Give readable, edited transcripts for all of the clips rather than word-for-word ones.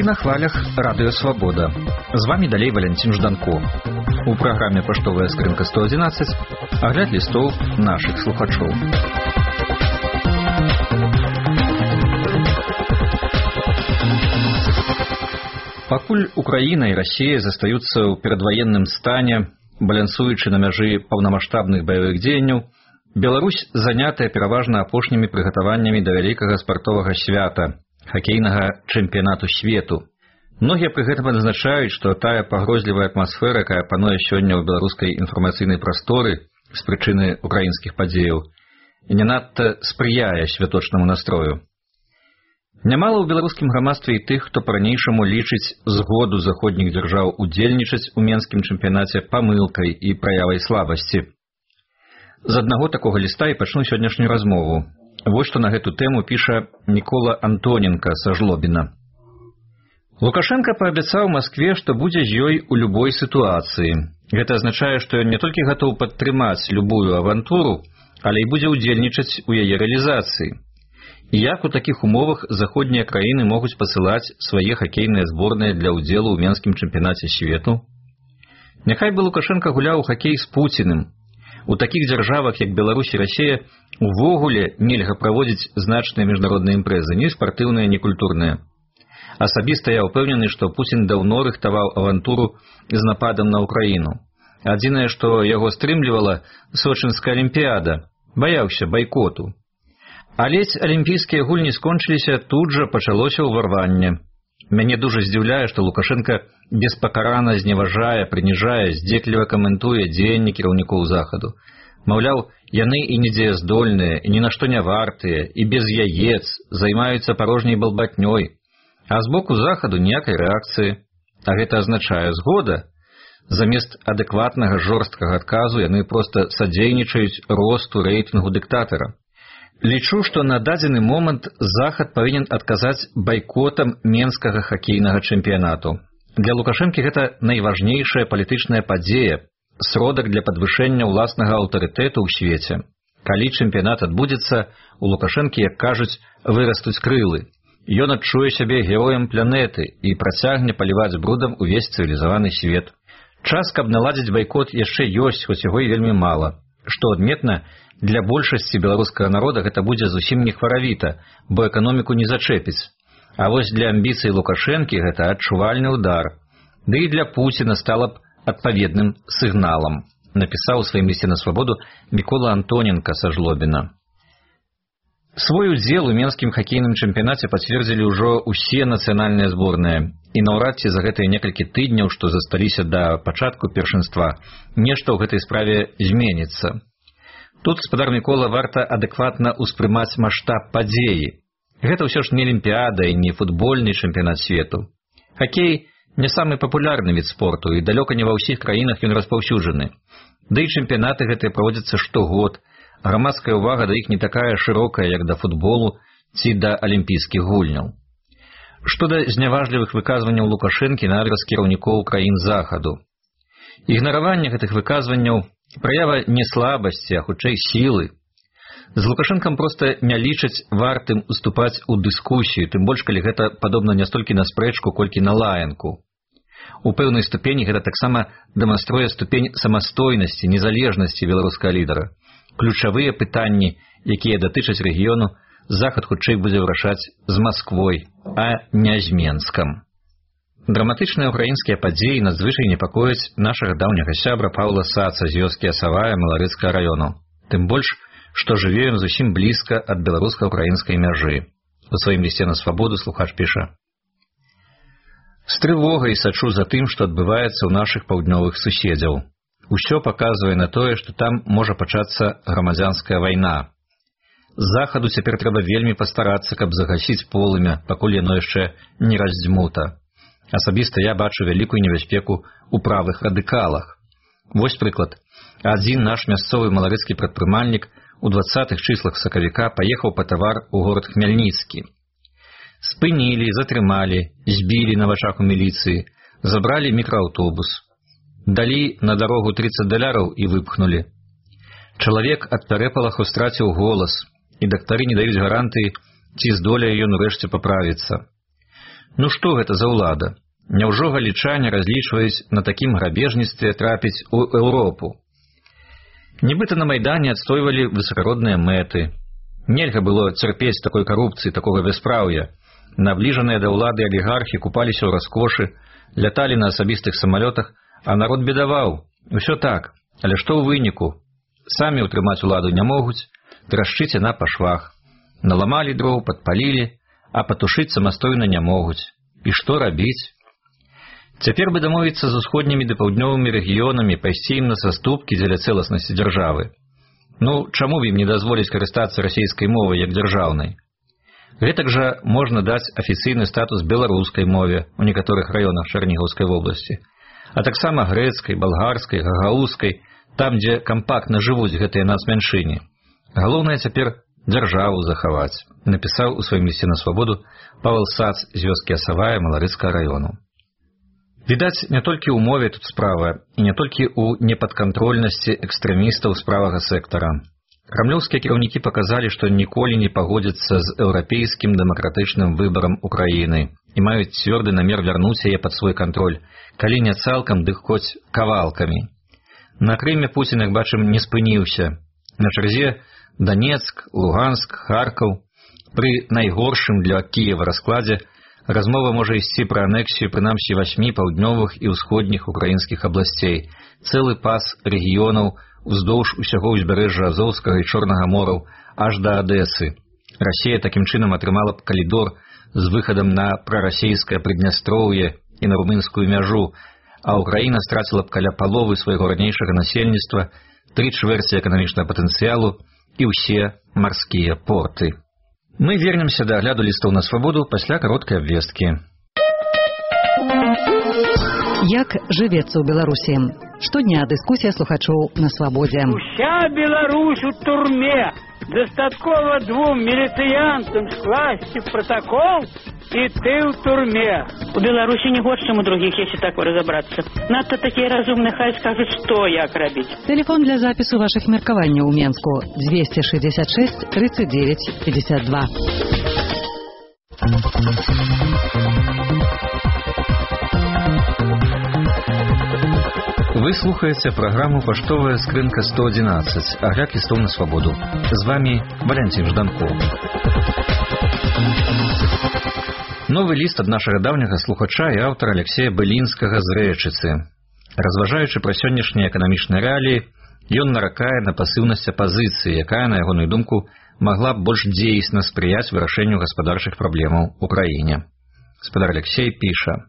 На хвалях Радыё Свабода. З вами далей Валентин Жданко. У праграме «Паштовая скрынка 111» агляд лістоў нашых слухачоў. Пакуль Украіна і Расія застаюцца ў перадваенным стане, балансуючы на мяжы паўнамаштабных баявых дзеянняў, Беларусь занятая пераважна апошнімі прыгатаваннямі да вялікага спартовага свята – хакейнага чэмпіянату свету. Многія пры гэтым адзначаюць, што тая пагрозлівая атмасфера, якая пануе сёння ў беларускай інфармацыйнай прасторы з прычыны украінскіх падзеяў, не надта спрыяе святочнаму настрою. Нямала ў беларускім грамадстве і тых, хто па-ранейшаму лічыць згоду заходніх дзяржаў удзельнічаць у менскім чэмпіянаце памылкай і праявай слабасці. З аднаго такога ліста і пачну сённяшнюю размову. Вось што на гэту тэму піша Мікола Антоненка са Жлобіна. Лукашенка паабяцаў Маскве, што будзе з ёй у любой сітуацыі. Гэта азначае, што ён не толькі гатоў падтрымаць любую авантуру, але і будзе ўдзельнічаць у яе рэалізацыі. І як у такіх умовах заходнія краіны могуць пасылаць свае хакейныя зборныя для ўдзелу ў менскім чэмпіянаце свету? Няхай бы Лукашенка гуляў у хакей з Пуціным. У такіх дзяржавах, як Беларусь і Расія, увогуле нельга праводзіць значныя міжнародныя імпрэзы, ні спартыўныя, ні культурныя. Асабіста я ўпэўнены, што Пуцін даўно рыхтаваў авантуру з нападам на Украіну. Адзінае, што яго стрымлівала Сочынская алімпіяда, баяўся байкоту. Але алімпійскія гульні скончыліся, тут жа пачалося ўварванне. Мяне дужа здзіўляе, што Лукашенка беспакарана зневажае, прыніжае, здзекліва каментуе дзеянні кіраўнікоў захаду. Маўляў, яны і недзеяздольныя, і ні на што не вартыя, і без яец, займаюцца парожняй балбатнёй. А з боку захаду ніякай рэакцыі. А гэта азначае згода. Замест адэкватнага жорсткага адказу яны проста садзейнічаюць росту рэйтынгу дыктатара. Лічу, што на дадзены момант захад павінен адказаць байкотам менскага хакейнага чэмпіянату. Для Лукашэнкі гэта найважнейшая палітычная падзея, сродак для падвышэння ўласнага аўтарытэту ў свеце. Калі чэмпіянат адбудзецца, у Лукашэнкі, як кажуць, вырастуць крылы. Ён адчуе сябе героем планеты і працягне паліваць брудам увесь цывілізаваны свет. Час, каб наладзіць байкот, яшчэ ёсць, хоць яго і вельмі мала. Што адметна, для большасці беларускага народа гэта будзе зусім не хваравіта, бо эканоміку не зачэпіць. А вось для амбіцый Лукашэнкі гэта адчувальны ўдар. Ды і для Пуціна стала б адпаведным сігналам, напісаў у сваім лісце на Свабоду Мікола Антоненка са Жлобіна. Свой удзел у менскім хакейным чэмпіянаце пацвердзілі ўжо ўсе нацыянальныя зборныя, і наўрад ці за гэтыя некалькі тыдняў, што засталіся да пачатку першынства, нешта ў гэтай справе зменіцца. Тут, гаспадар Мікола, варта адэкватна ўспрымаць маштаб падзеі. Гэта ўсё ж не алімпіяда і не футбольны чэмпіянат свету. Хакей не самы папулярны від спорту, і далёка не ва ўсіх краінах ён распаўсюджаны. Да і чэмпіянаты гэтыя праводзяцца штогод, а грамадская ўвага да іх не такая шырокая, як да футболу ці да алімпійскіх гульняў. Што да зняважлівых выказванняў Лукашэнкі на адрас кіраўнікоў краін захаду. Ігнараванне гэтых выказванняў праява не слабасці, а хутчэй сілы. З Лукашэнкам проста не лічаць вартым уступаць у дыскусію, тым больш, калі гэта падобна не столькі на спрэчку, колькі на лаянку. У пэўнай ступені гэта таксама дэманструе ступень самастойнасці, незалежнасці беларускага лідара. Ключавыя пытанні, якія датычаць рэгіёну, захад хутчэй будзе вырашаць з Масквой, а не з Менскам. Драматычныя ўкраінскія падзеі надзвычай непакояць нашага даўняга сябра Паўла Саца з вёскі Асавая Маларыцкага раёну. Тым больш, што жыве ён зусім блізка ад беларуска-ўкраінскай мяжы. У сваім лісце на Свабоду слухач піша: «З трывогай сачу за тым, што адбываецца ў нашых паўднёвых суседзяў. Усё паказвае на тое, што там можа пачацца грамадзянская вайна. Захаду цяпер трэба вельмі пастарацца, каб загасіць полымя, пакуль яно яшчэ не раздзьмута. Асабіста я бачу вялікую небяспеку ў правых радыкалах. Вось прыклад. Адзін наш мясцовы маларыцкі прадпрымальнік у 20-х чыслах сакавіка паехаў па тавар у горад Хмяльніцкі. Спынілі, затрымалі, збілі на вачах у міліцыі, забралі мікрааўтобус. Далі на дарогу $30 і выпхнулі. Чалавек ад пярэпалаху страціў голас, і дактары не даюць гарантыі, ці здолее ён урэшце паправіцца. Ну што гэта за ўлада? Няўжо галічане разлічваюць на такім грабежніцтве трапіць у Еўропу? Нібыта на Майдане адстойвалі высакародныя мэты. Нельга было цярпець такой карупцыі, такога бяспраўя. Набліжаныя да ўлады алігархі купаліся ў раскошы, ляталі на асабістых самалётах, а народ бедаваў. Усё так, але што ў выніку? Самі ўтрымаць уладу не могуць, трашчыць яна па швах. Наламалі дроў, падпалілі, а патушыць самастойна не могуць. І што рабіць? Цяпер бы дамовіцца з усходнімі ды паўднёвымі рэгіёнамі, пайсці ім на саступкі дзеля цэласнасці дзяржавы. Ну, чаму б ім не дазволіць карыстацца расійскай мовай як дзяржаўнай? Гэтак жа можна даць афіцыйны статус беларускай мове ў некаторых раёнах Чарнігаўскай вобласці, а таксама грэцкай, балгарскай, гагаузскай, там, дзе кампактна жывуць гэтыя нацмяншыні. Галоўнае цяпер дзяржаву захаваць, напісаў у сваім лісце на свабоду Павел Сац з вёскі Асавая Маларыцкага раёну. Відаць, не толькі ў мове тут справа, і не толькі ў непадкантрольнасці экстрэмістаў з правага сектара. Крамлёўскія кіраўнікі паказалі, што ніколі не пагодзяцца з еўрапейскім дэмакратычным выбарам Украіны і маюць цвёрды намер вярнуць яе пад свой кантроль, калі не цалкам, дык хоць кавалкамі. На Крыме Пуцін, як бачым, не спыніўся. На чарзе Донецк, Луганск, Харкаў. Пры найгоршым для Кіева раскладзе размова можа ісці пра анексію прынамсі 8 паўднёвых і ўсходніх украінскіх абласцей, цэлы пас рэгіёнаў уздоўж усяго ўзбярэжжа Азоўскага і Чорнага мораў аж да Адэсы. Расія такім чынам атрымала б калідор з выхадам на прарасійскае Прыднястроўе і на румынскую мяжу, а Украіна страціла б каля паловы свайго ранейшага насельніцтва, 3/4 эканамічнага патэнцыялу і ўсе марскія порты. Мы вернемся да агляду лістаў на свабоду пасля кароткай абвесткі. Як жывецца ў Беларусі? Штодня дыскусія слухачоў на свабодзе. Уся Беларусь у турме. Дастаткова 2 міліцыянтам скласці протокол, і ты ў турме. У Беларусі не горш, чым у другіх, если так разобрацца. Надто такія разумныя, хай скажуць, што як рабіць. Тэлефон для запісу вашых меркаванняў у Менску 266 39 52. Вы слухаеце праграму «Паштовая скрынка 111», агляд лістоў на свабоду. З вами Валянцін Жданкоў. Новы ліст ад нашага даўняга слухача і аўтара Алексея Былінскага з Рэчыцы. Разважаючы пра сённяшнія эканамічныя рэаліі, ён наракае на пасыўнасць апазіцыі, якая, на ягоную думку, магла б больш дзейсна спрыяць вырашэнню гаспадарчых праблемаў у краіне. Гаспадар Алексей піша: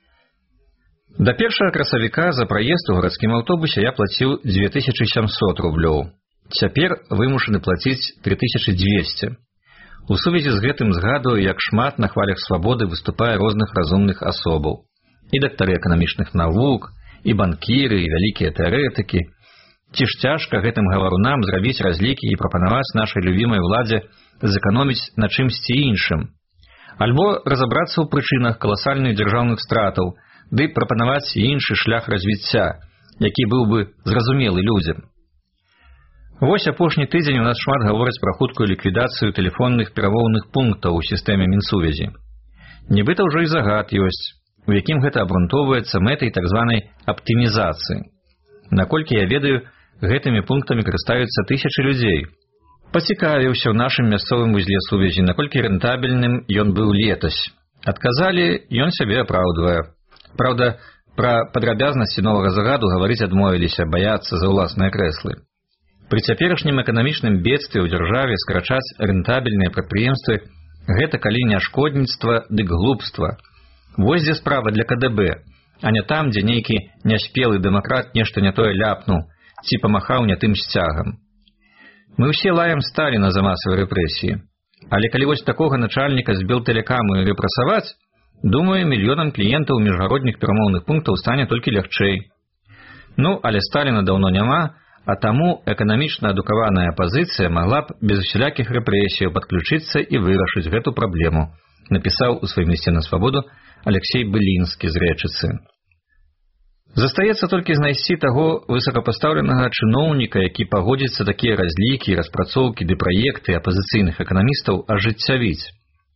«Да 1 красавіка за праезд у гарадскім аўтобусе я плаціў 2700 рублёў. Цяпер вымушаны плаціць 3200. У сувязі з гэтым згадую, як шмат на хвалях свабоды выступае розных разумных асобаў. І дактары эканамічных навук, і банкіры, і вялікія тэарэтыкі. Ці ж цяжка гэтым гаварунам зрабіць разлікі і прапанаваць нашай любімай уладзе зэканоміць на чымсьці іншым. Альбо разабрацца ў прычынах каласальных дзяржаўных стратаў, ды прапанаваць іншы шлях развіцця, які быў бы зразумелы людзям. Вось апошні тыдзень у нас шмат гавораць пра хуткую ліквідацыю тэлефонных перамоўных пунктаў у сістэме Мінсувязі. Нібыта ўжо і загад ёсць, у якім гэта абрунтоўваецца мэтай так званай аптымізацыі. Наколькі я ведаю, гэтымі пунктамі карыстаюцца тысячы людзей. Пацікавіўся ў нашым мясцовым вузле сувязі, наколькі рэнтабельным ён быў летась. Адказалі, ён сябе апраўдвае. Праўда, пра падрабязнасці новага загаду гаварыць адмовіліся, баяцца за ўласныя крэслы. Пры цяперашнім эканамічным бедстве ў дзяржаве скарачаць рэнтабельныя прадпрыемствы – гэта калі не шкодніцтва, дык глупства. Вось дзе справа для КДБ, а не там, дзе нейкі няспелы дэмакрат нешта не тое ляпнуў ці памахаў не тым сцягам. Мы ўсе лаем Сталіна за масавыя рэпрэсіі, але калі вось такога начальніка з Белтэлекаму рэпрэсаваць, думаю, мільёнам кліентаў міжгародніх перамоўных пунктаў стане толькі лягчэй. Ну, але Сталіна даўно няма, а таму эканамічна адукаваная апазіцыя магла б без усялякіх рэпрэсіяў падключыцца і вырашыць гэту праблему, напісаў у сваім лісце на свабоду Алексей Былінскі з Рэчыцы. Застаецца толькі знайсці таго высокапастаўленага чыноўніка, які пагодзіцца такія разлікі, распрацоўкі ды праекты апазіцыйных эканамістаў ажыццявіць.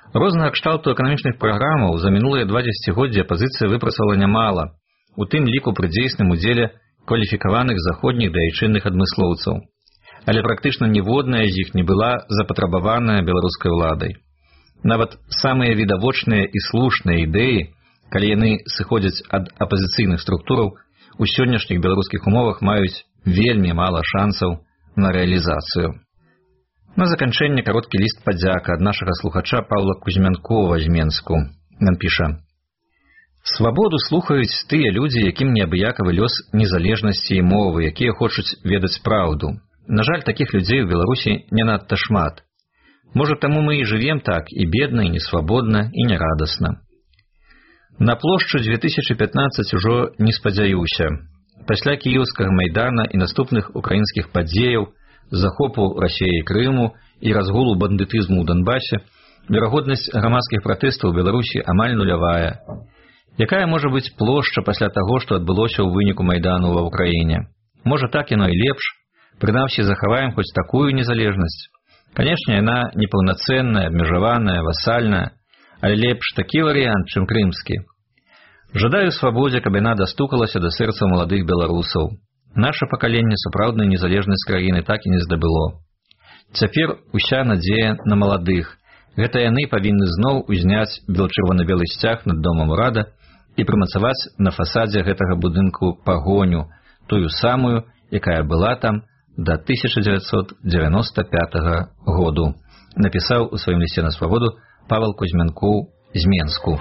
Рознага кшталту эканамічных праграмаў за мінулыя 2 дзесяцігоддзі апазіцыя выпрацавала нямала, у тым ліку пры дзейсным удзеле кваліфікаваных заходніх да айчынных адмыслоўцаў. Але практычна ніводная з іх не была запатрабаваная беларускай уладай. Нават самыя відавочныя і слушныя ідэі, калі яны сыходзяць ад апазіцыйных структураў, у сённяшніх беларускіх умовах маюць вельмі мала шансаў на рэалізацыю. На заканчэнне кароткі ліст падзяка ад нашага слухача Павла Кузьмянкова з Менску. Ён піша: «Свабоду слухаюць тыя людзі, якім неабыякавы лёс незалежнасці і мовы, якія хочуць ведаць праўду. На жаль, такіх людзей у Беларусі не надта шмат. Можа, таму мы і жывем так, і бедна, і несвабодна, і нерадасна. На плошчу 2015 ужо не спадзяюся. Пасля кіеўскага майдана і наступных украінскіх падзеяў, захопу Расіі і Крыму і разгулу бандытызму ў Донбасе, верагоднасць грамадскіх пратэстаў у Беларусі амаль нулявая. Якая можа быць плошча пасля таго, што адбылося ў выніку майдану ва ўкраіне? Можа, так яно і лепш? Прынамсі, захаваем хоць такую незалежнасць. Канечне, яна непаўнацэнная, абмежаваная, васальная, але лепш такі варыянт, чым крымскі. Жадаю свабодзе, каб яна дастукалася да сэрца маладых беларусаў. Наша пакаленне сапраўднай незалежнасць краіны так і не здабыло. Цяпер уся надзея на маладых. Гэта яны павінны зноў узняць бел-чырвона-белы сцяг над домам урада і прымацаваць на фасадзе гэтага будынку пагоню, тую самую, якая была там да 1995 году, напісаў у сваім лісце на свабоду Павел Кузьмянкоў з Менску.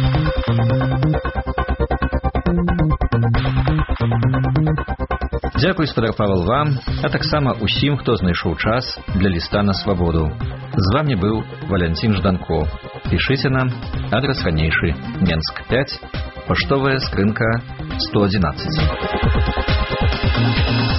Дзякуй, спадар Павел, вам, а таксама усім, хто знайшоў час для ліста на свабоду. З вами быў Валянцін Жданко. Пішыце нам, адрес ранейшы, Менск 5, паштовая скрынка 111.